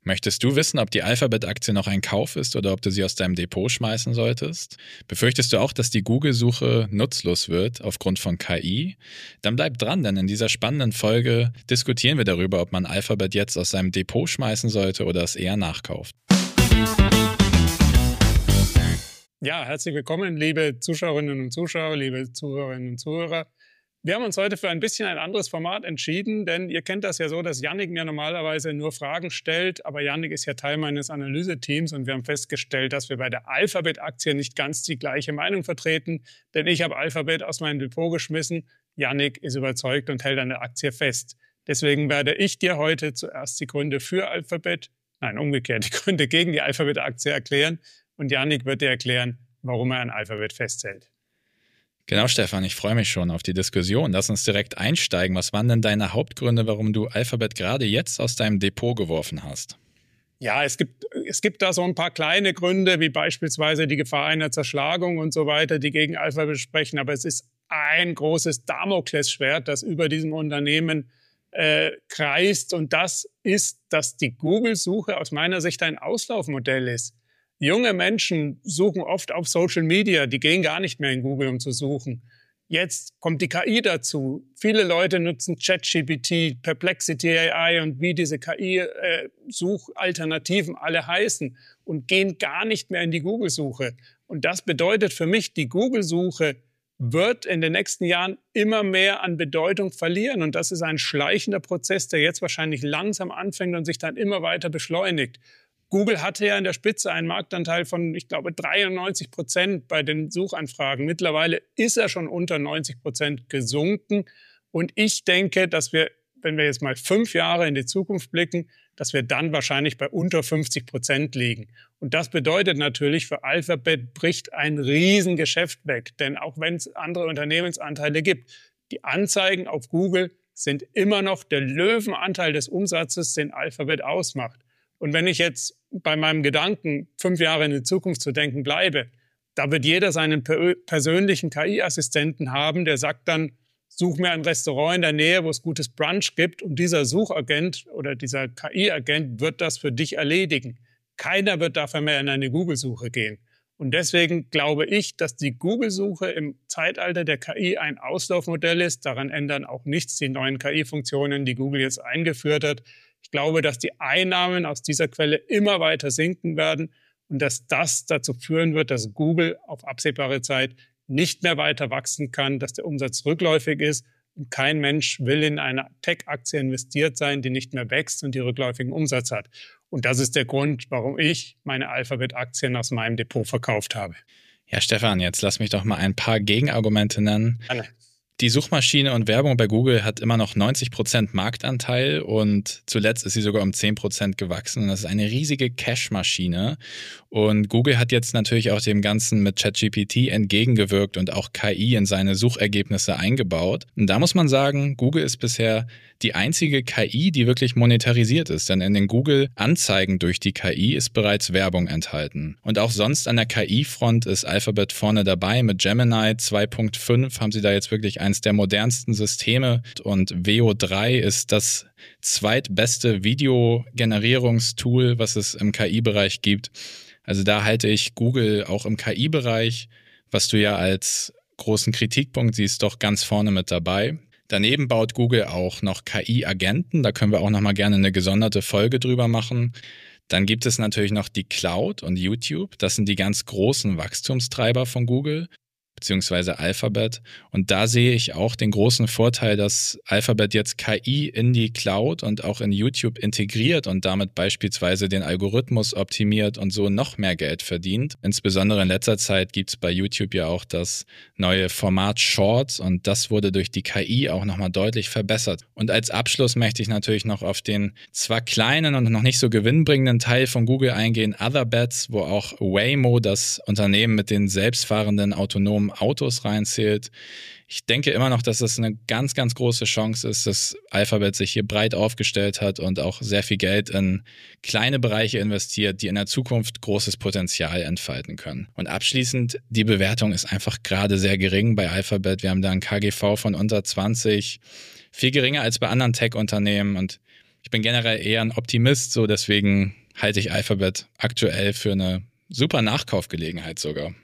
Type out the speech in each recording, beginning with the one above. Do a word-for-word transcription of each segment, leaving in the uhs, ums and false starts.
Möchtest du wissen, ob die Alphabet-Aktie noch ein Kauf ist oder ob du sie aus deinem Depot schmeißen solltest? Befürchtest du auch, dass die Google-Suche nutzlos wird aufgrund von K I? Dann bleib dran, denn in dieser spannenden Folge diskutieren wir darüber, ob man Alphabet jetzt aus seinem Depot schmeißen sollte oder es eher nachkauft. Ja, herzlich willkommen, liebe Zuschauerinnen und Zuschauer, liebe Zuhörerinnen und Zuhörer. Wir haben uns heute für ein bisschen ein anderes Format entschieden, denn ihr kennt das ja so, dass Yannick mir normalerweise nur Fragen stellt, aber Yannick ist ja Teil meines Analyseteams und wir haben festgestellt, dass wir bei der Alphabet-Aktie nicht ganz die gleiche Meinung vertreten, denn ich habe Alphabet aus meinem Depot geschmissen, Yannick ist überzeugt und hält an der Aktie fest. Deswegen werde ich dir heute zuerst die Gründe für Alphabet, nein umgekehrt, die Gründe gegen die Alphabet-Aktie erklären und Yannick wird dir erklären, warum er an Alphabet festhält. Genau, Stefan, ich freue mich schon auf die Diskussion. Lass uns direkt einsteigen. Was waren denn deine Hauptgründe, warum du Alphabet gerade jetzt aus deinem Depot geworfen hast? Ja, es gibt, es gibt da so ein paar kleine Gründe, wie beispielsweise die Gefahr einer Zerschlagung und so weiter, die gegen Alphabet sprechen. Aber es ist ein großes Damoklesschwert, das über diesem Unternehmen äh, kreist. Und das ist, dass die Google-Suche aus meiner Sicht ein Auslaufmodell ist. Junge Menschen suchen oft auf Social Media, die gehen gar nicht mehr in Google, um zu suchen. Jetzt kommt die K I dazu. Viele Leute nutzen ChatGPT, Perplexity A I und wie diese K I-Suchalternativen äh, alle heißen und gehen gar nicht mehr in die Google-Suche. Und das bedeutet für mich, die Google-Suche wird in den nächsten Jahren immer mehr an Bedeutung verlieren. Und das ist ein schleichender Prozess, der jetzt wahrscheinlich langsam anfängt und sich dann immer weiter beschleunigt. Google hatte ja in der Spitze einen Marktanteil von, ich glaube, dreiundneunzig Prozent bei den Suchanfragen. Mittlerweile ist er schon unter neunzig Prozent gesunken. Und ich denke, dass wir, wenn wir jetzt mal fünf Jahre in die Zukunft blicken, dass wir dann wahrscheinlich bei unter fünfzig Prozent liegen. Und das bedeutet natürlich, für Alphabet bricht ein Riesengeschäft weg. Denn auch wenn es andere Unternehmensanteile gibt, die Anzeigen auf Google sind immer noch der Löwenanteil des Umsatzes, den Alphabet ausmacht. Und wenn ich jetzt bei meinem Gedanken, fünf Jahre in die Zukunft zu denken bleibe, da wird jeder seinen persönlichen K I-Assistenten haben, der sagt dann, such mir ein Restaurant in der Nähe, wo es gutes Brunch gibt und dieser Suchagent oder dieser K I-Agent wird das für dich erledigen. Keiner wird dafür mehr in eine Google-Suche gehen. Und deswegen glaube ich, dass die Google-Suche im Zeitalter der K I ein Auslaufmodell ist. Daran ändern auch nichts die neuen K I-Funktionen, die Google jetzt eingeführt hat. Ich glaube, dass die Einnahmen aus dieser Quelle immer weiter sinken werden und dass das dazu führen wird, dass Google auf absehbare Zeit nicht mehr weiter wachsen kann, dass der Umsatz rückläufig ist und kein Mensch will in eine Tech-Aktie investiert sein, die nicht mehr wächst und die rückläufigen Umsatz hat. Und das ist der Grund, warum ich meine Alphabet-Aktien aus meinem Depot verkauft habe. Ja, Stefan, jetzt lass mich doch mal ein paar Gegenargumente nennen. Gerne. Die Suchmaschine und Werbung bei Google hat immer noch neunzig Prozent Marktanteil und zuletzt ist sie sogar um zehn Prozent gewachsen. Und das ist eine riesige Cash-Maschine. Und Google hat jetzt natürlich auch dem Ganzen mit ChatGPT entgegengewirkt und auch K I in seine Suchergebnisse eingebaut. Und da muss man sagen, Google ist bisher die einzige K I, die wirklich monetarisiert ist. Denn in den Google-Anzeigen durch die K I ist bereits Werbung enthalten. Und auch sonst an der K I-Front ist Alphabet vorne dabei. Mit Gemini zwei Punkt fünf haben sie da jetzt wirklich eines der modernsten Systeme. Und V O drei ist das zweitbeste Videogenerierungstool, was es im K I-Bereich gibt. Also da halte ich Google auch im K I-Bereich, was du ja als großen Kritikpunkt siehst, doch ganz vorne mit dabei. Daneben baut Google auch noch K I-Agenten. Da können wir auch noch mal gerne eine gesonderte Folge drüber machen. Dann gibt es natürlich noch die Cloud und YouTube. Das sind die ganz großen Wachstumstreiber von Google beziehungsweise Alphabet. Und da sehe ich auch den großen Vorteil, dass Alphabet jetzt K I in die Cloud und auch in YouTube integriert und damit beispielsweise den Algorithmus optimiert und so noch mehr Geld verdient. Insbesondere in letzter Zeit gibt es bei YouTube ja auch das neue Format Shorts und das wurde durch die K I auch nochmal deutlich verbessert. Und als Abschluss möchte ich natürlich noch auf den zwar kleinen und noch nicht so gewinnbringenden Teil von Google eingehen, Otherbets, wo auch Waymo, das Unternehmen mit den selbstfahrenden autonomen Autos reinzählt. Ich denke immer noch, dass das eine ganz, ganz große Chance ist, dass Alphabet sich hier breit aufgestellt hat und auch sehr viel Geld in kleine Bereiche investiert, die in der Zukunft großes Potenzial entfalten können. Und abschließend, die Bewertung ist einfach gerade sehr gering bei Alphabet. Wir haben da ein K G V von unter zwanzig, viel geringer als bei anderen Tech-Unternehmen und Ich bin generell eher ein Optimist, so deswegen halte ich Alphabet aktuell für eine super Nachkaufgelegenheit sogar.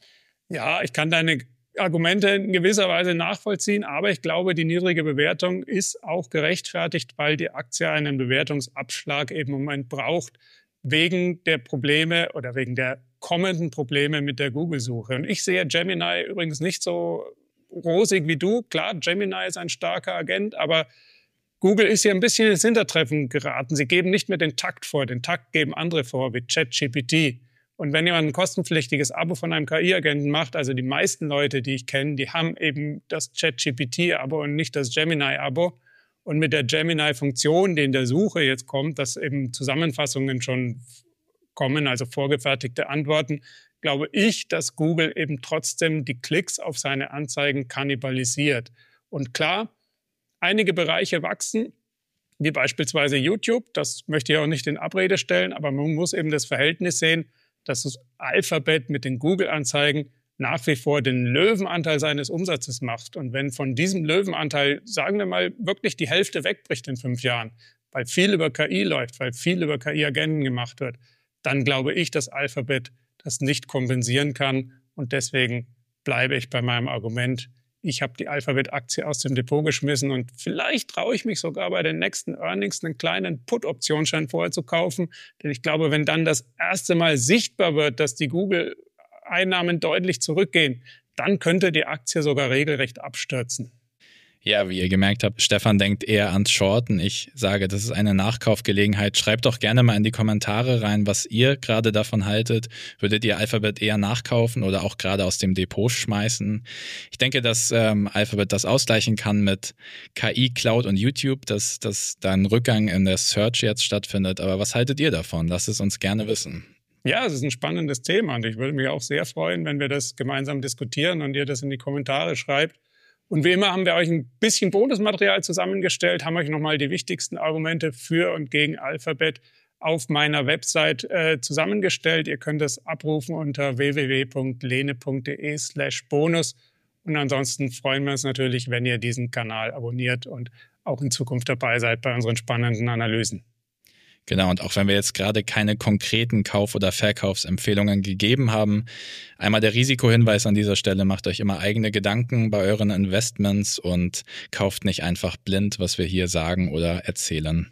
Ja, ich kann deine Argumente in gewisser Weise nachvollziehen, aber ich glaube, die niedrige Bewertung ist auch gerechtfertigt, weil die Aktie einen Bewertungsabschlag eben im Moment braucht, wegen der Probleme oder wegen der kommenden Probleme mit der Google-Suche. Und ich sehe Gemini übrigens nicht so rosig wie du. Klar, Gemini ist ein starker Agent, aber Google ist hier ein bisschen ins Hintertreffen geraten. Sie geben nicht mehr den Takt vor. Den Takt geben andere vor, wie ChatGPT. Und wenn jemand ein kostenpflichtiges Abo von einem K I-Agenten macht, also die meisten Leute, die ich kenne, die haben eben das ChatGPT-Abo und nicht das Gemini-Abo. Und mit der Gemini-Funktion, die in der Suche jetzt kommt, dass eben Zusammenfassungen schon kommen, also vorgefertigte Antworten, glaube ich, dass Google eben trotzdem die Klicks auf seine Anzeigen kannibalisiert. Und klar, einige Bereiche wachsen, wie beispielsweise YouTube. Das möchte ich auch nicht in Abrede stellen, aber man muss eben das Verhältnis sehen, dass das Alphabet mit den Google-Anzeigen nach wie vor den Löwenanteil seines Umsatzes macht. Und wenn von diesem Löwenanteil, sagen wir mal, wirklich die Hälfte wegbricht in fünf Jahren, weil viel über K I läuft, weil viel über K I-Agenten gemacht wird, dann glaube ich, dass Alphabet das nicht kompensieren kann. Und deswegen bleibe ich bei meinem Argument, ich habe die Alphabet-Aktie aus dem Depot geschmissen und vielleicht traue ich mich sogar bei den nächsten Earnings einen kleinen Put-Optionsschein vorher zu kaufen. Denn ich glaube, wenn dann das erste Mal sichtbar wird, dass die Google-Einnahmen deutlich zurückgehen, dann könnte die Aktie sogar regelrecht abstürzen. Ja, wie ihr gemerkt habt, Stefan denkt eher ans Shorten. Ich sage, das ist eine Nachkaufgelegenheit. Schreibt doch gerne mal in die Kommentare rein, was ihr gerade davon haltet. Würdet ihr Alphabet eher nachkaufen oder auch gerade aus dem Depot schmeißen? Ich denke, dass ähm, Alphabet das ausgleichen kann mit K I, Cloud und YouTube, dass, dass da ein Rückgang in der Search jetzt stattfindet. Aber was haltet ihr davon? Lasst es uns gerne wissen. Ja, es ist ein spannendes Thema und ich würde mich auch sehr freuen, wenn wir das gemeinsam diskutieren und ihr das in die Kommentare schreibt. Und wie immer haben wir euch ein bisschen Bonusmaterial zusammengestellt, haben euch nochmal die wichtigsten Argumente für und gegen Alphabet auf meiner Website äh, zusammengestellt. Ihr könnt das abrufen unter w w w punkt lene punkt de slash bonus. Und ansonsten freuen wir uns natürlich, wenn ihr diesen Kanal abonniert und auch in Zukunft dabei seid bei unseren spannenden Analysen. Genau, und auch wenn wir jetzt gerade keine konkreten Kauf- oder Verkaufsempfehlungen gegeben haben, einmal der Risikohinweis an dieser Stelle, macht euch immer eigene Gedanken bei euren Investments und kauft nicht einfach blind, was wir hier sagen oder erzählen.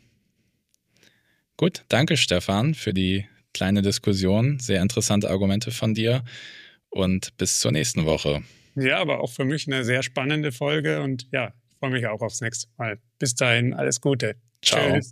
Gut, danke Stefan für die kleine Diskussion, sehr interessante Argumente von dir und bis zur nächsten Woche. Ja, aber auch für mich eine sehr spannende Folge und ja, ich freue mich auch aufs nächste Mal. Bis dahin, alles Gute. Ciao. Tschüss.